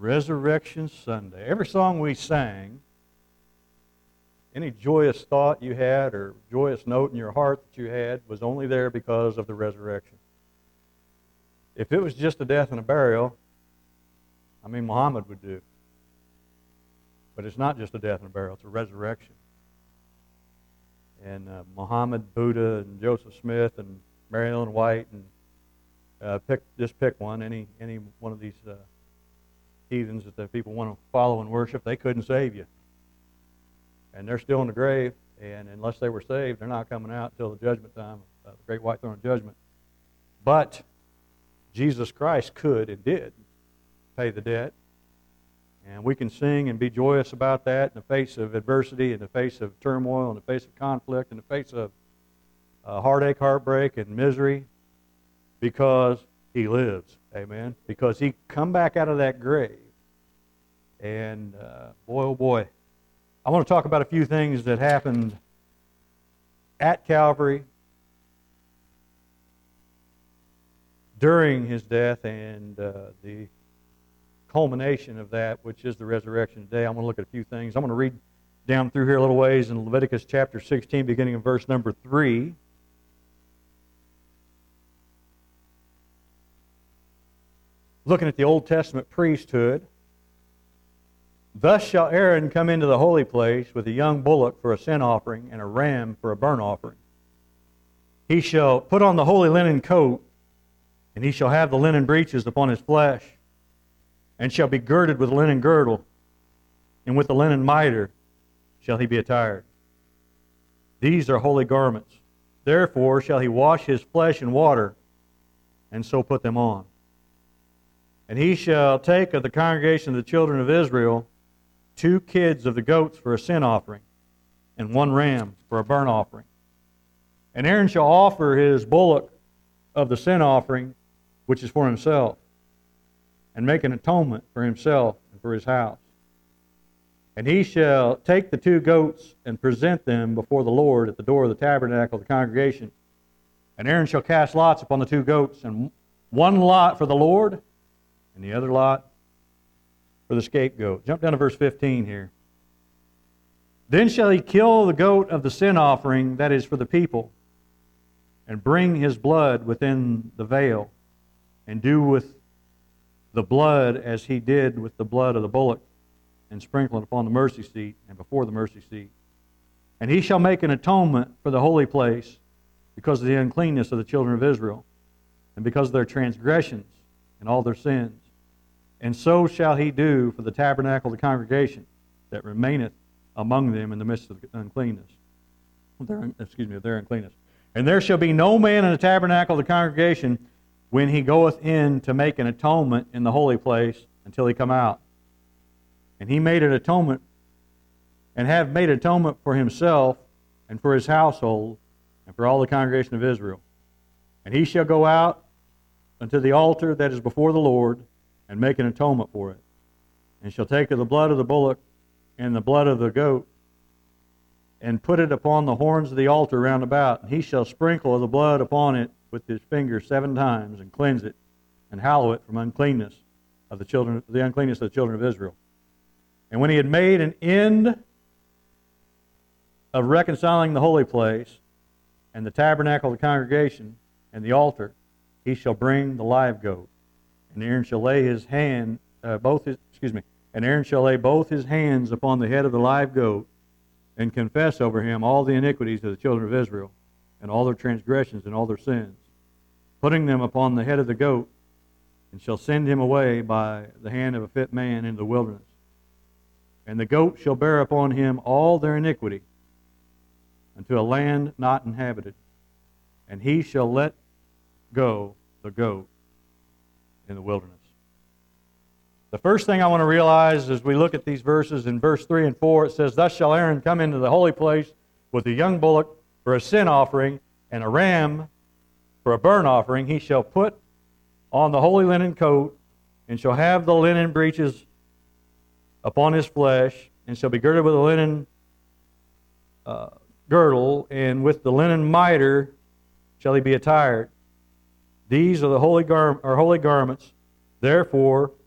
Resurrection Sunday. Every song we sang, any joyous thought you had or joyous note in your heart that you had was only there because of the resurrection. If it was just a death and a burial, Muhammad would do. But it's not just a death and a burial, it's a resurrection. And Muhammad, Buddha, and Joseph Smith, and Mary Ellen White, and pick one, any one of these heathens that the people want to follow and worship, they couldn't save you. And they're still in the grave, and unless they were saved, they're not coming out until the judgment time, the great white throne of judgment. But Jesus Christ could and did pay the debt. And we can sing and be joyous about that in the face of adversity, in the face of turmoil, in the face of conflict, in the face of heartache, heartbreak, and misery, because He lives. Amen? Because He come back out of that grave. And boy, oh boy, I want to talk about a few things that happened at Calvary during His death and the culmination of that, which is the resurrection today. I'm going to look at a few things. I'm going to read down through here a little ways in Leviticus chapter 16, beginning in verse number 3. Looking at the Old Testament priesthood. Thus shall Aaron come into the holy place with a young bullock for a sin offering and a ram for a burnt offering. He shall put on the holy linen coat, and he shall have the linen breeches upon his flesh, and shall be girded with a linen girdle, and with the linen mitre shall he be attired. These are holy garments. Therefore shall he wash his flesh in water, and so put them on. And he shall take of the congregation of the children of Israel 2 kids of the goats for a sin offering, and 1 ram for a burnt offering. And Aaron shall offer his bullock of the sin offering, which is for himself, and make an atonement for himself and for his house. And he shall take the 2 goats and present them before the Lord at the door of the tabernacle of the congregation. And Aaron shall cast lots upon the 2 goats, and 1 lot for the Lord, and the other lot for the scapegoat. Jump down to verse 15 here. Then shall he kill the goat of the sin offering that is for the people, and bring his blood within the veil, and do with the blood as he did with the blood of the bullock, and sprinkle it upon the mercy seat and before the mercy seat. And he shall make an atonement for the holy place because of the uncleanness of the children of Israel, and because of their transgressions and all their sins. And so shall he do for the tabernacle of the congregation that remaineth among them in the midst of uncleanness. Their uncleanness. And there shall be no man in the tabernacle of the congregation when he goeth in to make an atonement in the holy place until he come out. And he made an atonement, and have made atonement for himself and for his household and for all the congregation of Israel. And he shall go out unto the altar that is before the Lord, and make an atonement for it. And shall take of the blood of the bullock and the blood of the goat, and put it upon the horns of the altar round about. And he shall sprinkle of the blood upon it with his finger 7 times, and cleanse it, and hallow it from uncleanness of the uncleanness of the children of Israel. And when he had made an end of reconciling the holy place, and the tabernacle of the congregation, and the altar, he shall bring the live goat. And Aaron shall lay and Aaron shall lay both his hands upon the head of the live goat, and confess over him all the iniquities of the children of Israel, and all their transgressions and all their sins, putting them upon the head of the goat, and shall send him away by the hand of a fit man into the wilderness. And the goat shall bear upon him all their iniquity unto a land not inhabited, and he shall let go the goat in the wilderness. The first thing I want to realize as we look at these verses, in verse 3 and 4, it says, Thus shall Aaron come into the holy place with a young bullock for a sin offering, and a ram for a burnt offering. He shall put on the holy linen coat, and shall have the linen breeches upon his flesh, and shall be girded with a linen girdle, and with the linen mitre shall he be attired. These are the holy garments. Therefore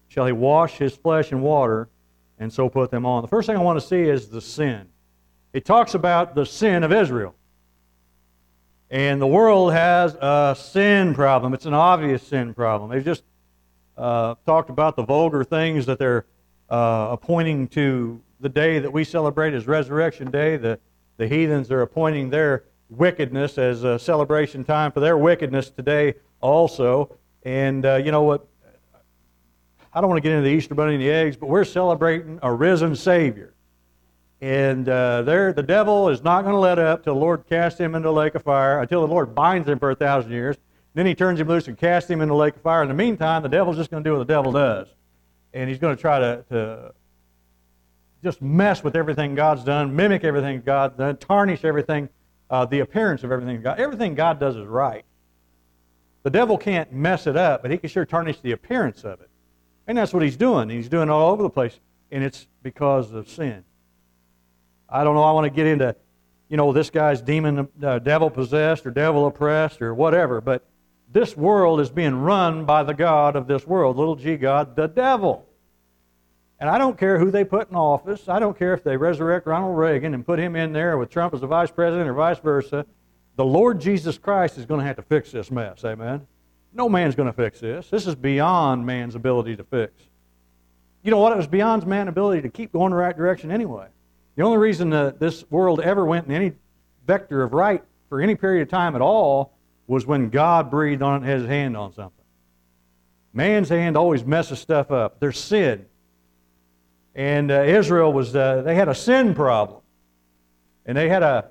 shall he wash his flesh in water, and so put them on. The first thing I want to see is the sin. It talks about the sin of Israel. And the world has a sin problem. It's an obvious sin problem. They've just talked about the vulgar things that they're appointing to the day that we celebrate as Resurrection Day. The heathens are appointing their wickedness as a celebration time for their wickedness today also. And you know what? I don't want to get into the Easter bunny and the eggs, but we're celebrating a risen Savior. And the devil is not going to let up till the Lord casts him into the lake of fire, until the Lord binds him for 1,000 years. Then he turns him loose and casts him into the lake of fire. In the meantime, the devil's just going to do what the devil does. And he's going to try to just mess with everything God's done, mimic everything God's done, tarnish everything, the appearance of everything God. Everything God does is right. The devil can't mess it up, but he can sure tarnish the appearance of it. And that's what he's doing. He's doing it all over the place. And it's because of sin. I don't know, I want to get into, this guy's demon, devil possessed or devil oppressed or whatever, but this world is being run by the god of this world, little g God, the devil. And I don't care who they put in office. I don't care if they resurrect Ronald Reagan and put him in there with Trump as the vice president or vice versa. The Lord Jesus Christ is going to have to fix this mess, amen? No man's going to fix this. This is beyond man's ability to fix. You know what? It was beyond man's ability to keep going the right direction anyway. The only reason that this world ever went in any vector of right for any period of time at all was when God breathed on it and had his hand on something. Man's hand always messes stuff up. There's sin. And Israel they had a sin problem. And they had a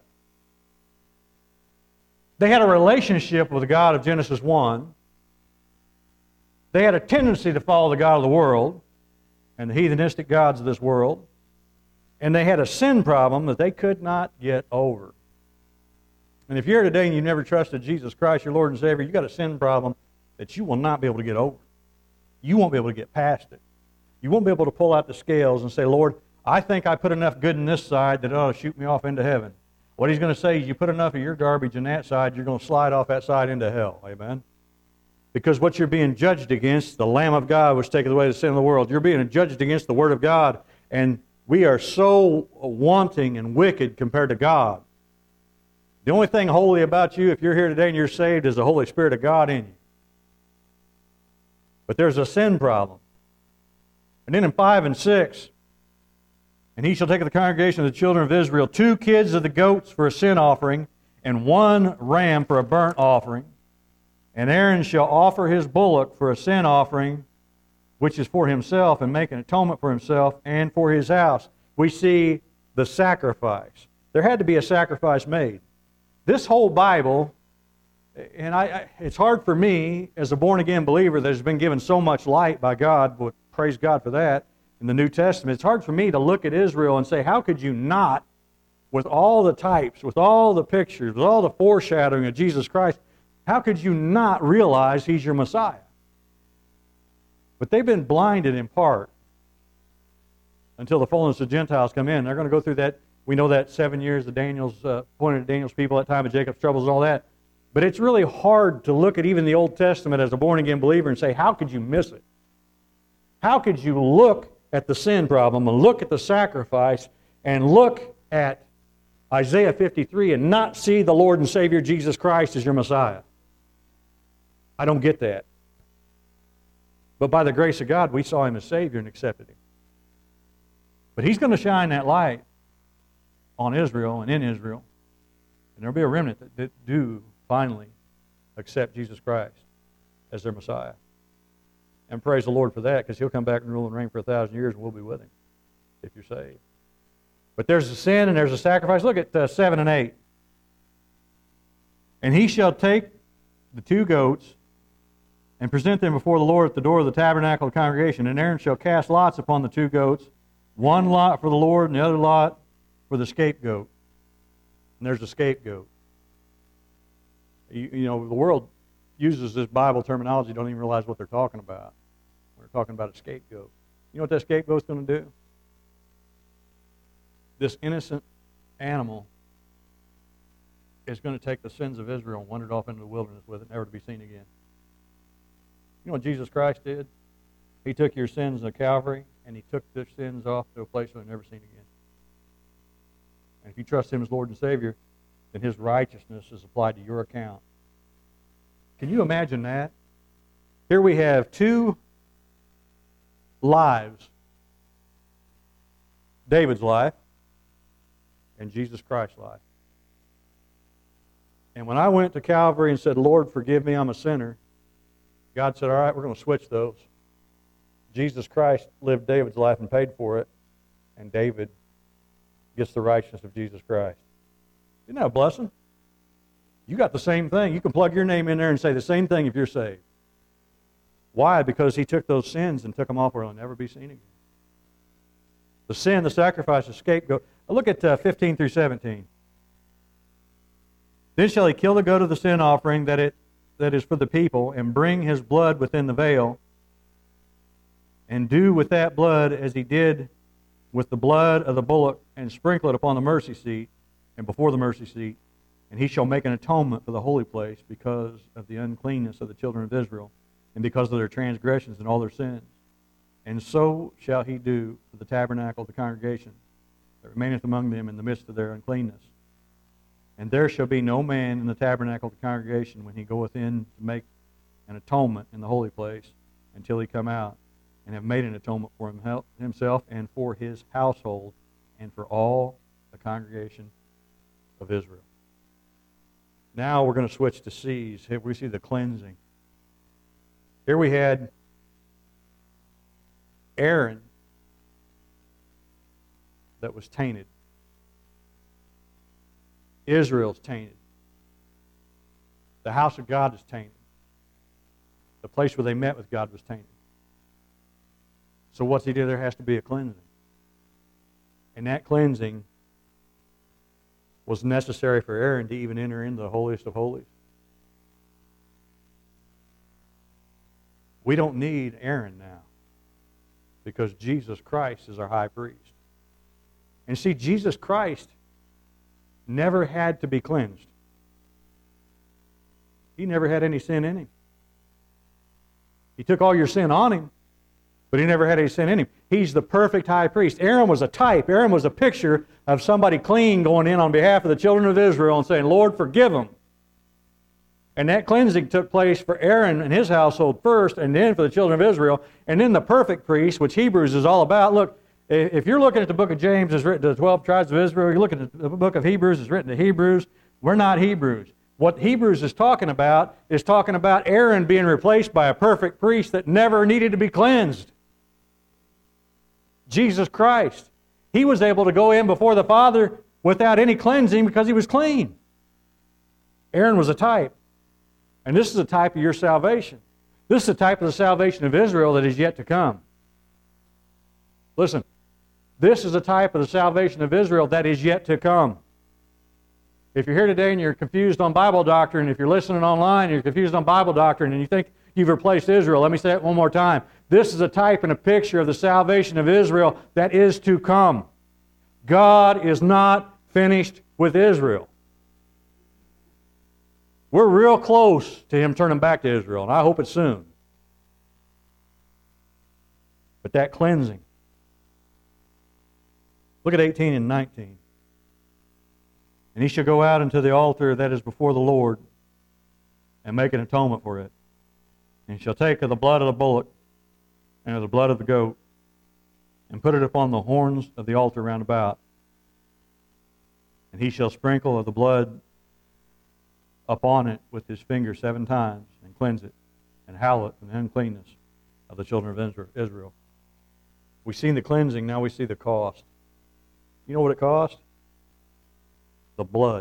relationship with the God of Genesis 1. They had a tendency to follow the God of the world and the heathenistic gods of this world. And they had a sin problem that they could not get over. And if you're here today and you've never trusted Jesus Christ, your Lord and Savior, you've got a sin problem that you will not be able to get over. You won't be able to get past it. You won't be able to pull out the scales and say, Lord, I think I put enough good in this side that it ought to shoot me off into heaven. What he's going to say is you put enough of your garbage in that side, you're going to slide off that side into hell. Amen? Because what you're being judged against, the Lamb of God which taketh away the sin of the world, you're being judged against the Word of God, and we are so wanting and wicked compared to God. The only thing holy about you, if you're here today and you're saved, is the Holy Spirit of God in you. But there's a sin problem. And then in 5 and 6, and he shall take of the congregation of the children of Israel 2 kids of the goats for a sin offering, and 1 ram for a burnt offering. And Aaron shall offer his bullock for a sin offering, which is for himself, and make an atonement for himself and for his house. We see the sacrifice. There had to be a sacrifice made. This whole Bible, and it's hard for me as a born-again believer that has been given so much light by God, but praise God for that, in the New Testament. It's hard for me to look at Israel and say, how could you not, with all the types, with all the pictures, with all the foreshadowing of Jesus Christ, how could you not realize He's your Messiah? But they've been blinded in part until the fullness of Gentiles come in. They're going to go through that. We know that 7 years of Daniel's, pointed at Daniel's people, that time of Jacob's troubles and all that. But it's really hard to look at even the Old Testament as a born-again believer and say, how could you miss it? How could you look at the sin problem and look at the sacrifice and look at Isaiah 53 and not see the Lord and Savior Jesus Christ as your Messiah? I don't get that. But by the grace of God, we saw Him as Savior and accepted Him. But He's going to shine that light on Israel and in Israel. And there will be a remnant that do finally accept Jesus Christ as their Messiah. And praise the Lord for that, because He'll come back and rule and reign for 1,000 years, and we'll be with Him if you're saved. But there's a sin and there's a sacrifice. Look at 7 and 8. And he shall take the 2 goats and present them before the Lord at the door of the tabernacle of the congregation. And Aaron shall cast lots upon the 2 goats, 1 lot for the Lord and the other lot for the scapegoat. And there's a scapegoat. You know, the world uses this Bible terminology, don't even realize what they're talking about. We're talking about a scapegoat. You know what that scapegoat's going to do? This innocent animal is going to take the sins of Israel and wander off into the wilderness with it, never to be seen again. You know what Jesus Christ did? He took your sins to Calvary, and He took their sins off to a place where they're never seen again. And if you trust Him as Lord and Savior, then His righteousness is applied to your account. Can you imagine that? Here we have two lives. David's life and Jesus Christ's life. And when I went to Calvary and said, Lord, forgive me, I'm a sinner, God said, all right, we're going to switch those. Jesus Christ lived David's life and paid for it, and David gets the righteousness of Jesus Christ. Isn't that a blessing? You got the same thing. You can plug your name in there and say the same thing if you're saved. Why? Because He took those sins and took them off where they'll never be seen again. The sin, the sacrifice, the scapegoat. Look at 15 through 17. Then shall he kill the goat of the sin offering that is for the people, and bring his blood within the veil, and do with that blood as he did with the blood of the bullock, and sprinkle it upon the mercy seat, and before the mercy seat. And he shall make an atonement for the holy place because of the uncleanness of the children of Israel, and because of their transgressions and all their sins. And so shall he do for the tabernacle of the congregation that remaineth among them in the midst of their uncleanness. And there shall be no man in the tabernacle of the congregation when he goeth in to make an atonement in the holy place, until he come out and have made an atonement for himself and for his household and for all the congregation of Israel. Now we're going to switch to C's. Here we see the cleansing. Here we had Aaron that was tainted. Israel's tainted. The house of God is tainted. The place where they met with God was tainted. So what's he do? There has to be a cleansing. And that cleansing was necessary for Aaron to even enter into the holiest of holies. We don't need Aaron now, because Jesus Christ is our high priest. And see, Jesus Christ never had to be cleansed. He never had any sin in him. He took all your sin on him, but he never had any sin in him. He's the perfect high priest. Aaron was a type. Aaron was a picture of somebody clean going in on behalf of the children of Israel and saying, Lord, forgive them. And that cleansing took place for Aaron and his household first, and then for the children of Israel. And then the perfect priest, which Hebrews is all about. Look, if you're looking at the book of James, it's written to the 12 tribes of Israel. You're looking at the book of Hebrews, it's written to Hebrews. We're not Hebrews. What Hebrews is talking about Aaron being replaced by a perfect priest that never needed to be cleansed. Jesus Christ. He was able to go in before the Father without any cleansing because he was clean. Aaron was a type. And this is a type of your salvation. This is a type of the salvation of Israel that is yet to come. Listen, this is a type of the salvation of Israel that is yet to come. If you're here today and you're confused on Bible doctrine, if you're listening online and you're confused on Bible doctrine and you think you've replaced Israel, let me say it one more time. This is a type and a picture of the salvation of Israel that is to come. God is not finished with Israel. We're real close to Him turning back to Israel, and I hope it's soon. But that cleansing. Look at 18 and 19. And he shall go out into the altar that is before the Lord, and make an atonement for it. And he shall take of the blood of the bullock and of the blood of the goat, and put it upon the horns of the altar round about. And he shall sprinkle of the blood upon it with his finger 7 times, and cleanse it, and hallow it from the uncleanness of the children of Israel. We've seen the cleansing, now we see the cost. You know what it cost? The blood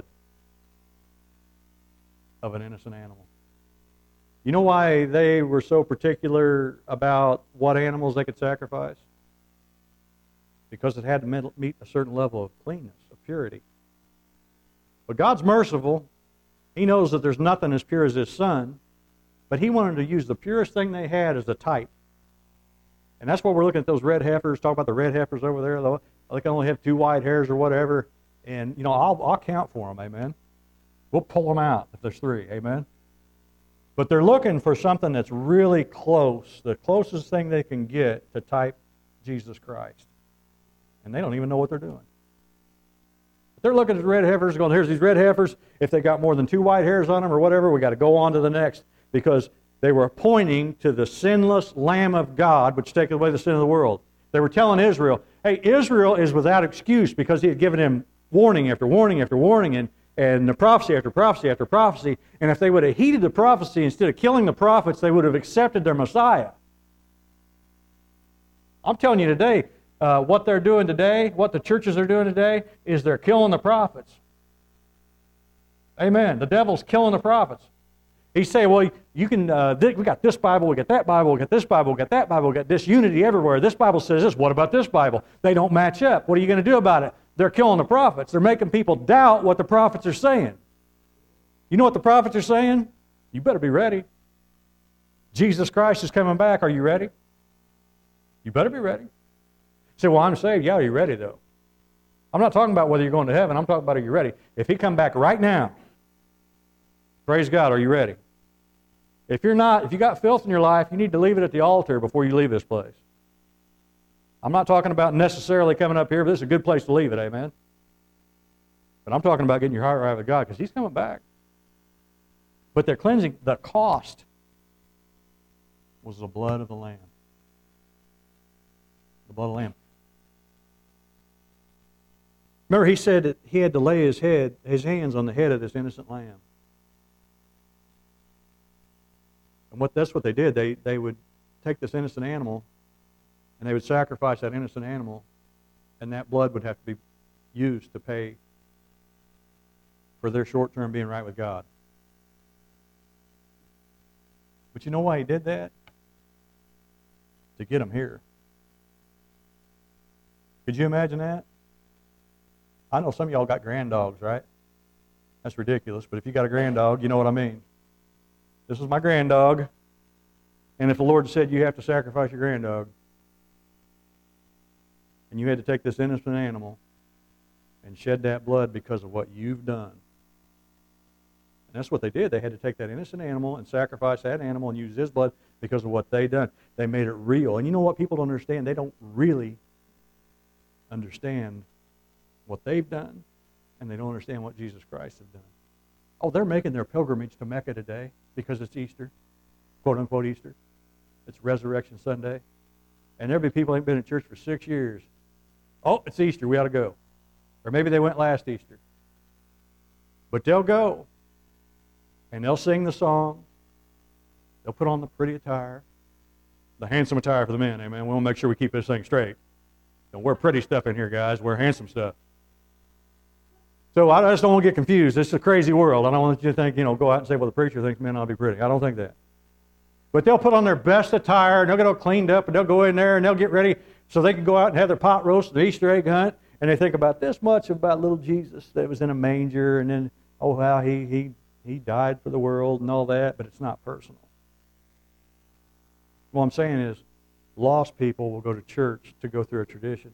of an innocent animal. You know why they were so particular about what animals they could sacrifice? Because it had to meet a certain level of cleanness, of purity. But God's merciful. He knows that there's nothing as pure as His Son, but He wanted to use the purest thing they had as a type. And that's why we're looking at those red heifers. Talk about the red heifers over there. They can only have 2 white hairs or whatever. And, you know, I'll count for them, amen. We'll pull them out if there's 3, amen. But they're looking for something that's really close, the closest thing they can get to type Jesus Christ. And they don't even know what they're doing. They're looking at red heifers going, here's these red heifers. If they got more than 2 white hairs on them or whatever, we got to go on to the next. Because they were pointing to the sinless Lamb of God, which taketh away the sin of the world. They were telling Israel, hey, Israel is without excuse because he had given him warning after warning after warning and the prophecy after prophecy after prophecy. And if they would have heeded the prophecy instead of killing the prophets, they would have accepted their Messiah. I'm telling you today, what they're doing today, what the churches are doing today, is they're killing the prophets. Amen. The devil's killing the prophets. He's saying, well, you can, we got this Bible, we got that Bible, we got this Bible, we got that Bible, we got disunity everywhere. This Bible says this. What about this Bible? They don't match up. What are you going to do about it? They're killing the prophets. They're making people doubt what the prophets are saying. You know what the prophets are saying? You better be ready. Jesus Christ is coming back. Are you ready? You better be ready. You say, well, I'm saved. Yeah, are you ready, though? I'm not talking about whether you're going to heaven. I'm talking about are you ready? If he come back right now, praise God, are you ready? If you're not, if you got filth in your life, you need to leave it at the altar before you leave this place. I'm not talking about necessarily coming up here, but this is a good place to leave it, amen? But I'm talking about getting your heart right with God because he's coming back. But they're cleansing. The cost was the blood of the Lamb. The blood of the Lamb. Remember, he said that he had to lay his hands on the head of this innocent lamb. And that's what they did. They would take this innocent animal, and they would sacrifice that innocent animal, and that blood would have to be used to pay for their short-term being right with God. But you know why he did that? To get them here. Could you imagine that? I know some of y'all got grand dogs, right? That's ridiculous, but if you got a grand dog, you know what I mean. This is my grand dog, and if the Lord said you have to sacrifice your grand dog, and you had to take this innocent animal and shed that blood because of what you've done. And that's what they did. They had to take that innocent animal and sacrifice that animal and use his blood because of what they done. They made it real. And you know what people don't understand? They don't really understand what they've done, and they don't understand what Jesus Christ has done. Oh, they're making their pilgrimage to Mecca today because it's Easter, quote-unquote Easter. It's Resurrection Sunday. And there'll be people who ain't been in church for 6 years. Oh, it's Easter, we ought to go. Or maybe they went last Easter. But they'll go, and they'll sing the song. They'll put on the pretty attire, the handsome attire for the men, amen. We want to make sure we keep this thing straight. Don't wear pretty stuff in here, guys. Wear handsome stuff. So I just don't want to get confused. This is a crazy world. I don't want you to think, go out and say, well, the preacher thinks men ought to be pretty. I don't think that. But they'll put on their best attire, and they'll get all cleaned up, and they'll go in there, and they'll get ready so they can go out and have their pot roast and the Easter egg hunt, and they think about this much about little Jesus that was in a manger, and then, oh, how he died for the world and all that, but it's not personal. What I'm saying is, lost people will go to church to go through a tradition.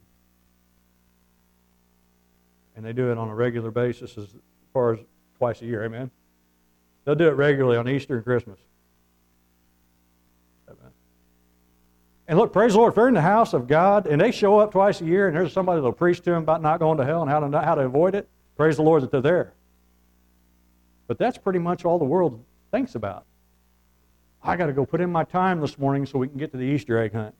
And they do it on a regular basis as far as twice a year, amen? They'll do it regularly on Easter and Christmas. Amen. And look, praise the Lord, if they're in the house of God and they show up twice a year and there's somebody that'll preach to them about not going to hell and how to avoid it, praise the Lord that they're there. But that's pretty much all the world thinks about. I got to go put in my time this morning so we can get to the Easter egg hunt.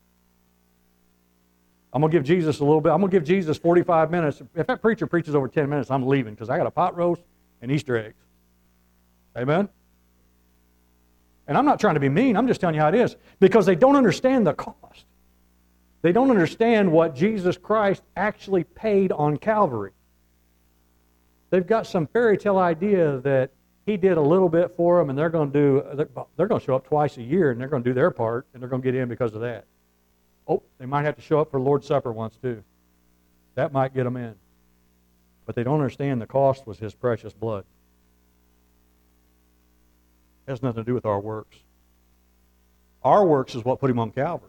I'm going to give Jesus a little bit. I'm going to give Jesus 45 minutes. If that preacher preaches over 10 minutes, I'm leaving because I got a pot roast and Easter eggs. Amen? And I'm not trying to be mean. I'm just telling you how it is. Because they don't understand the cost. They don't understand what Jesus Christ actually paid on Calvary. They've got some fairy tale idea that he did a little bit for them and they're going to show up twice a year and they're going to do their part and they're going to get in because of that. Oh, they might have to show up for Lord's Supper once too. That might get them in. But they don't understand the cost was his precious blood. It has nothing to do with our works. Our works is what put him on Calvary.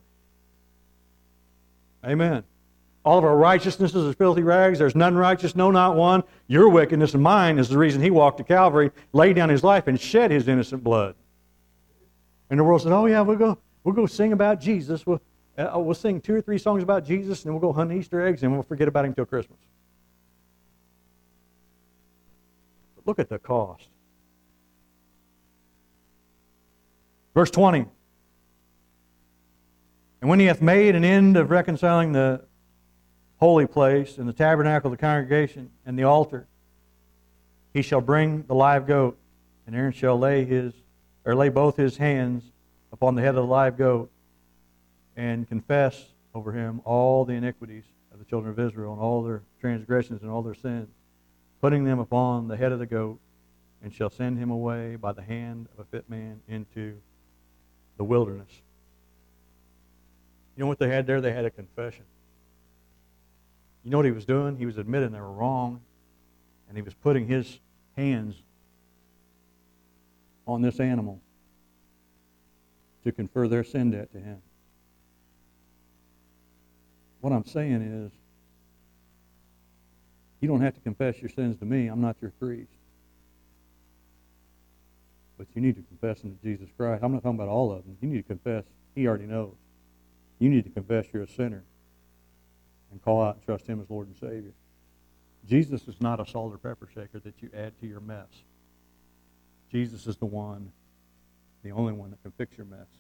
Amen. All of our righteousness is as filthy rags. There's none righteous, no, not one. Your wickedness and mine is the reason he walked to Calvary, laid down his life, and shed his innocent blood. And the world says, oh yeah, we'll go sing about Jesus. We'll sing 2 or 3 songs about Jesus, and then we'll go hunt Easter eggs, and we'll forget about him till Christmas. But look at the cost. Verse 20. And when he hath made an end of reconciling the holy place and the tabernacle of the congregation and the altar, he shall bring the live goat, and Aaron shall lay both his hands upon the head of the live goat and confess over him all the iniquities of the children of Israel and all their transgressions and all their sins, putting them upon the head of the goat, and shall send him away by the hand of a fit man into the wilderness. You know what they had there? They had a confession. You know what he was doing? He was admitting they were wrong, and he was putting his hands on this animal to confer their sin debt to him. What I'm saying is, you don't have to confess your sins to me. I'm not your priest. But you need to confess them to Jesus Christ. I'm not talking about all of them. You need to confess. He already knows. You need to confess you're a sinner and call out and trust him as Lord and Savior. Jesus is not a salt or pepper shaker that you add to your mess. Jesus is the one, the only one that can fix your mess.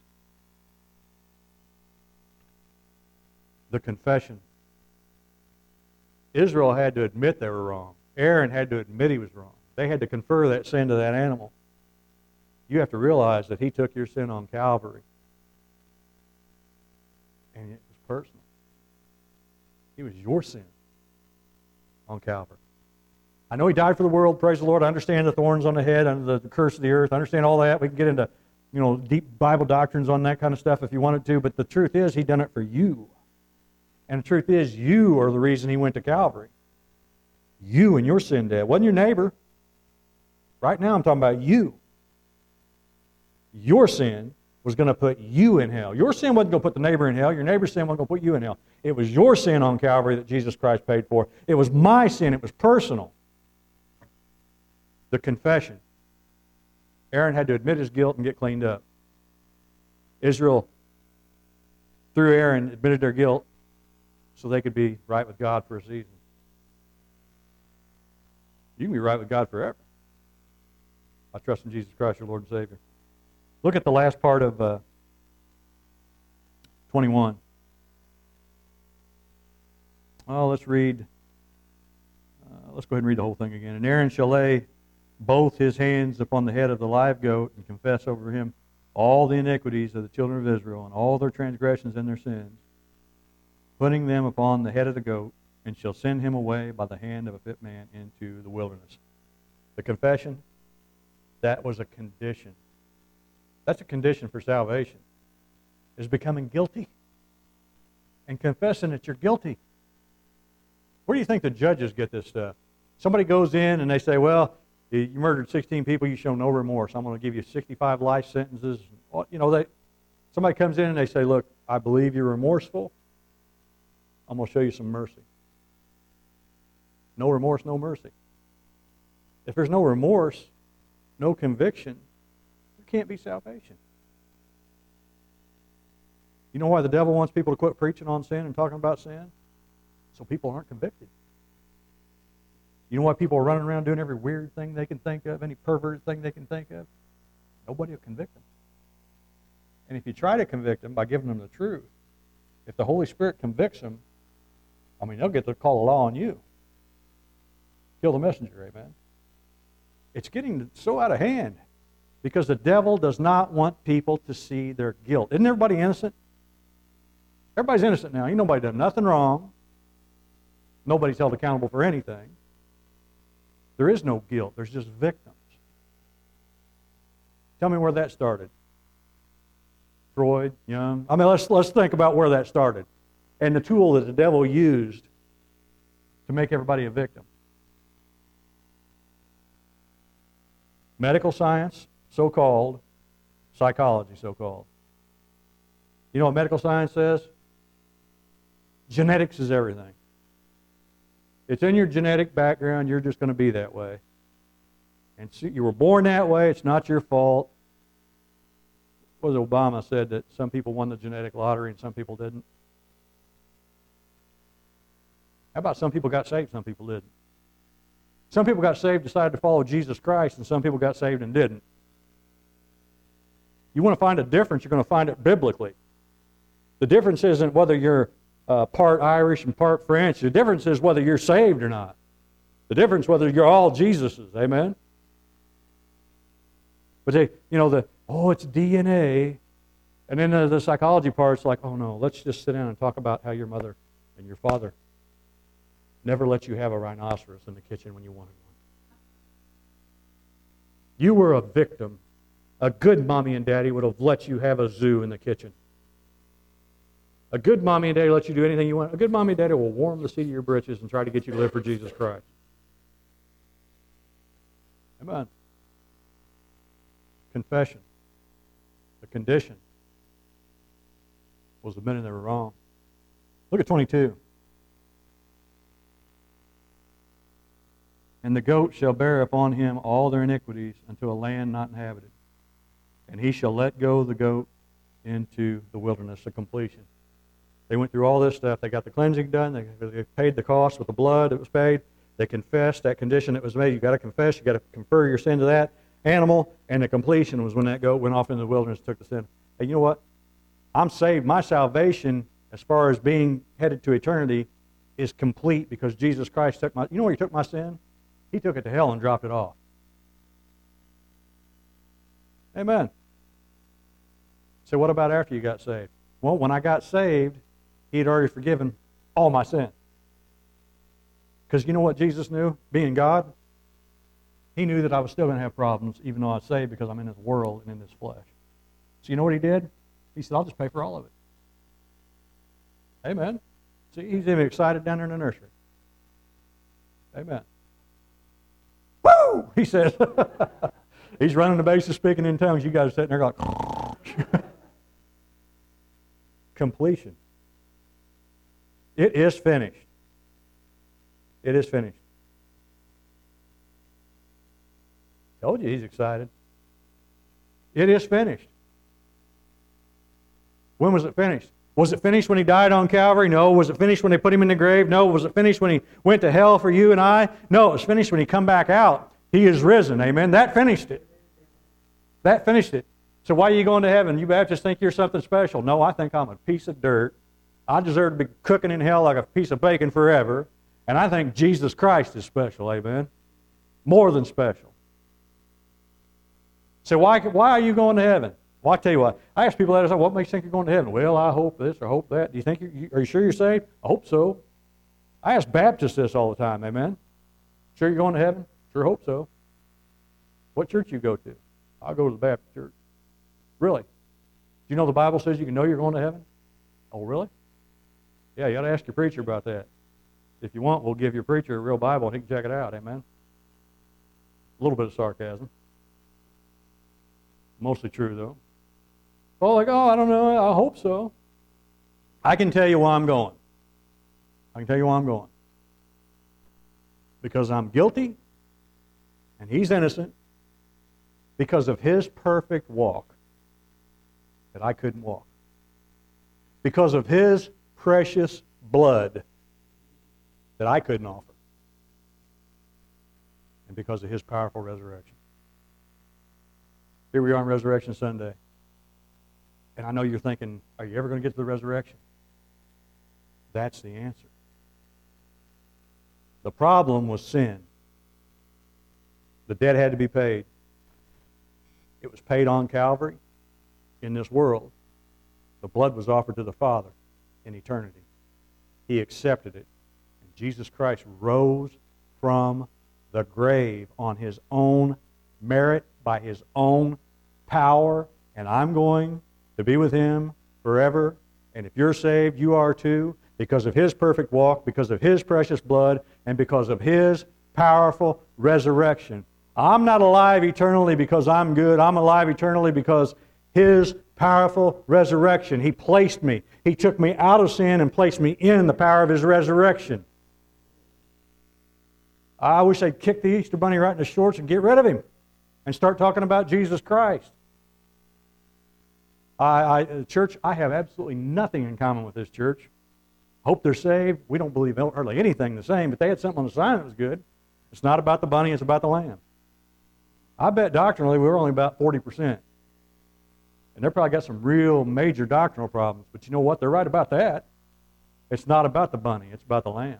The confession. Israel had to admit they were wrong. Aaron had to admit he was wrong. They had to confer that sin to that animal. You have to realize that he took your sin on Calvary. And it was personal. It was your sin on Calvary. I know he died for the world, praise the Lord. I understand the thorns on the head and the curse of the earth. I understand all that. We can get into, deep Bible doctrines on that kind of stuff if you wanted to, but the truth is he done it for you. And the truth is you are the reason he went to Calvary. You and your sin debt. It wasn't your neighbor. Right now I'm talking about you. Your sin was going to put you in hell. Your sin wasn't going to put the neighbor in hell. Your neighbor's sin wasn't going to put you in hell. It was your sin on Calvary that Jesus Christ paid for. It was my sin. It was personal. The confession. Aaron had to admit his guilt and get cleaned up. Israel, through Aaron, admitted their guilt so they could be right with God for a season. You can be right with God forever. I trust in Jesus Christ, your Lord and Savior. Look at the last part of 21. Oh, let's read. Let's go ahead and read the whole thing again. And Aaron shall lay both his hands upon the head of the live goat and confess over him all the iniquities of the children of Israel and all their transgressions and their sins, putting them upon the head of the goat, and shall send him away by the hand of a fit man into the wilderness. The confession, that was a condition. That's a condition for salvation, is becoming guilty and confessing that you're guilty. Where do you think the judges get this stuff? Somebody goes in and they say, well, you murdered 16 people, you show no remorse. I'm going to give you 65 life sentences. Somebody comes in and they say, look, I believe you're remorseful. I'm going to show you some mercy. No remorse, no mercy. If there's no remorse, no conviction, there can't be salvation. You know why the devil wants people to quit preaching on sin and talking about sin? So people aren't convicted. You know why people are running around doing every weird thing they can think of, any perverted thing they can think of? Nobody will convict them. And if you try to convict them by giving them the truth, if the Holy Spirit convicts them, they'll get to call the law on you. Kill the messenger, amen? It's getting so out of hand because the devil does not want people to see their guilt. Isn't everybody innocent? Everybody's innocent now. Ain't nobody done nothing wrong. Nobody's held accountable for anything. There is no guilt. There's just victims. Tell me where that started. Freud, Jung. Let's think about where that started and the tool that the devil used to make everybody a victim. Medical science, so-called. Psychology, so-called. You know what medical science says? Genetics is everything. It's in your genetic background. You're just going to be that way. And so you were born that way. It's not your fault. was Obama said that some people won the genetic lottery and some people didn't. How about some people got saved, some people didn't? Some people got saved, decided to follow Jesus Christ, and some people got saved and didn't. You want to find a difference, you're going to find it biblically. The difference isn't whether you're part Irish and part French. The difference is whether you're saved or not. The difference whether you're all Jesus's. Amen? But it's DNA. And then the psychology part's like, oh no, let's just sit down and talk about how your mother and your father never let you have a rhinoceros in the kitchen when you wanted one. You were a victim. A good mommy and daddy would have let you have a zoo in the kitchen. A good mommy and daddy will let you do anything you want. A good mommy and daddy will warm the seat of your britches and try to get you to live for Jesus Christ. Amen. Confession. The condition was admitting they were wrong. Look at 22. And the goat shall bear upon him all their iniquities unto a land not inhabited. And he shall let go the goat into the wilderness of completion. They went through all this stuff. They got the cleansing done. They paid the cost with the blood that was paid. They confessed that condition that was made. You've got to confess. You've got to confer your sin to that animal. And the completion was when that goat went off into the wilderness and took the sin. Hey, you know what? I'm saved. My salvation, as far as being headed to eternity, is complete because Jesus Christ took my... You know where he took my sin? He took it to hell and dropped it off. Amen. So what about after you got saved? Well, when I got saved, he had already forgiven all my sin. Because you know what Jesus knew, being God? He knew that I was still going to have problems even though I was saved because I'm in this world and in this flesh. So you know what he did? He said, I'll just pay for all of it. Amen. See, he's even excited down there in the nursery. Amen. Woo! He says, he's running the bases, speaking in tongues. You guys are sitting there going, completion. It is finished. It is finished. Told you he's excited. It is finished. When was it finished? Was it finished when he died on Calvary? No. Was it finished when they put him in the grave? No. Was it finished when he went to hell for you and I? No. It was finished when he come back out. He is risen. Amen. That finished it. That finished it. So why are you going to heaven? You Baptists think you're something special. No, I think I'm a piece of dirt. I deserve to be cooking in hell like a piece of bacon forever. And I think Jesus Christ is special. Amen. More than special. So why are you going to heaven? Well, I'll tell you what. I ask people that, what makes you think you're going to heaven? Well, I hope this or hope that. Do you think are you sure you're saved? I hope so. I ask Baptists this all the time. Amen. Sure you're going to heaven? Sure hope so. What church you go to? I'll go to the Baptist church. Really? Do you know the Bible says you can know you're going to heaven? Oh, really? Yeah, you ought to ask your preacher about that. If you want, we'll give your preacher a real Bible and he can check it out. Amen. A little bit of sarcasm. Mostly true, though. Oh, like, I don't know. I hope so. I can tell you why I'm going. I can tell you why I'm going. Because I'm guilty and he's innocent because of his perfect walk that I couldn't walk. Because of his precious blood that I couldn't offer. And because of his powerful resurrection. Here we are on Resurrection Sunday. And I know you're thinking, are you ever going to get to the resurrection? That's the answer. The problem was sin. The debt had to be paid. It was paid on Calvary. In this world, the blood was offered to the Father in eternity. He accepted it. And Jesus Christ rose from the grave on his own merit, by his own power, and I'm going to be with him forever. And if you're saved, you are too, because of his perfect walk, because of his precious blood, and because of his powerful resurrection. I'm not alive eternally because I'm good. I'm alive eternally because his powerful resurrection. He placed me. He took me out of sin and placed me in the power of his resurrection. I wish they'd kick the Easter Bunny right in the shorts and get rid of him and start talking about Jesus Christ. Church, I have absolutely nothing in common with this church. Hope they're saved. We don't believe hardly anything the same, but they had something on the sign that was good. It's not about the bunny, it's about the lamb. I bet doctrinally we're only about 40%. And they're probably got some real major doctrinal problems. But you know what? They're right about that. It's not about the bunny, it's about the lamb.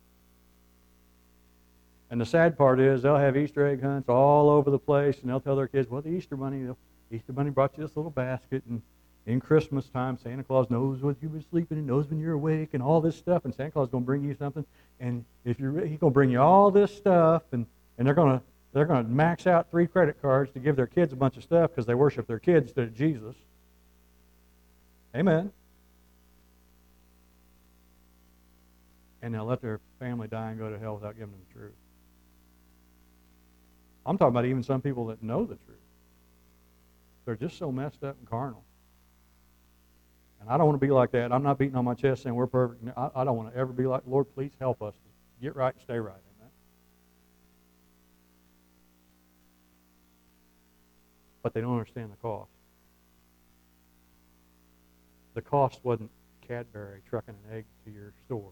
And the sad part is they'll have Easter egg hunts all over the place, and they'll tell their kids, well, the Easter bunny brought you this little basket, and in Christmas time, Santa Claus knows when you've been sleeping and knows when you're awake and all this stuff, and Santa Claus is going to bring you something, and he's going to bring you all this stuff, and they're going to max out 3 credit cards to give their kids a bunch of stuff because they worship their kids instead of Jesus. Amen. And they'll let their family die and go to hell without giving them the truth. I'm talking about even some people that know the truth. They're just so messed up and carnal. And I don't want to be like that. I'm not beating on my chest saying we're perfect. I don't want to ever be like, Lord, please help us to get right and stay right. Amen. But they don't understand the cost. The cost wasn't Cadbury trucking an egg to your store.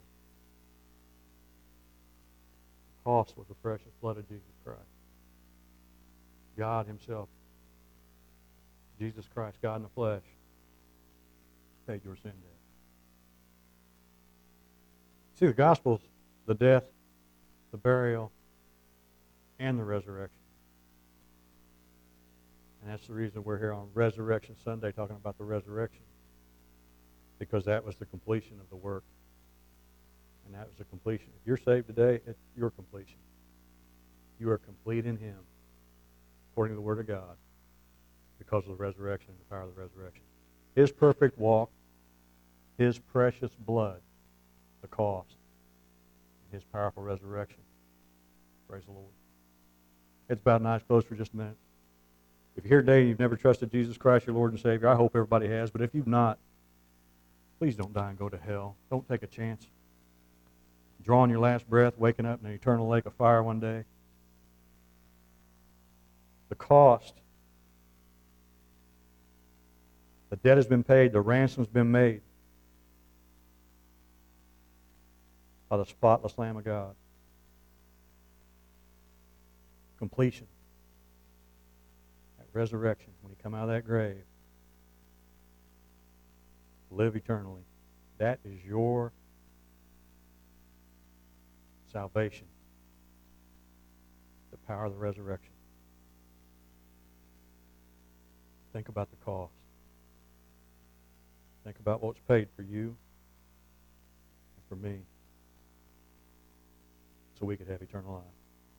The cost was the precious blood of Jesus Christ. God himself, Jesus Christ, God in the flesh, paid your sin debt. See, the gospel's the death, the burial, and the resurrection. And that's the reason we're here on Resurrection Sunday talking about the resurrection. Because that was the completion of the work. And that was the completion. If you're saved today, it's your completion. You are complete in him, according to the Word of God, because of the resurrection and the power of the resurrection. His perfect walk, his precious blood, the cost, and his powerful resurrection. Praise the Lord. It's about an eyes closed for just a minute. If you're here today and you've never trusted Jesus Christ, your Lord and Savior, I hope everybody has, but if you've not, please don't die and go to hell. Don't take a chance. Drawing your last breath, waking up in an eternal lake of fire one day. The cost. The debt has been paid. The ransom's been made by the spotless Lamb of God. Completion. At resurrection, when you come out of that grave, live eternally. That is your salvation. The power of the resurrection. Think about the cost. Think about what's paid for you and for me so we could have eternal life.